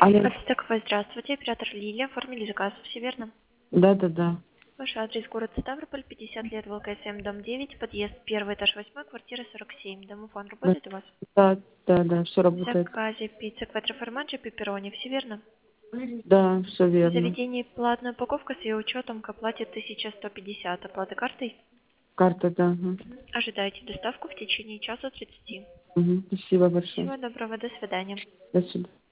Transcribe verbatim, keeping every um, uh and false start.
Алло. Ацтеква, здравствуйте. Оператор Лилия. Оформили заказ. Все верно? Да, да, да. Ваш адрес город Ставрополь, пятьдесят лет, ВЛКСМ, дом девять, подъезд первый, этаж восьмой, квартира сорок семь. Домофон Да, работает у вас? да, да, да, все В работает. заказе пицца, квадроформаджи, пепперони. Все верно? Да, все В верно. заведении платная упаковка с ее учетом к оплате тысяча сто пятьдесят. Оплата картой? Карта, да. Угу. Ожидайте доставку в течение часа тридцати. Угу. Спасибо большое. Всего доброго. До свидания. До свидания.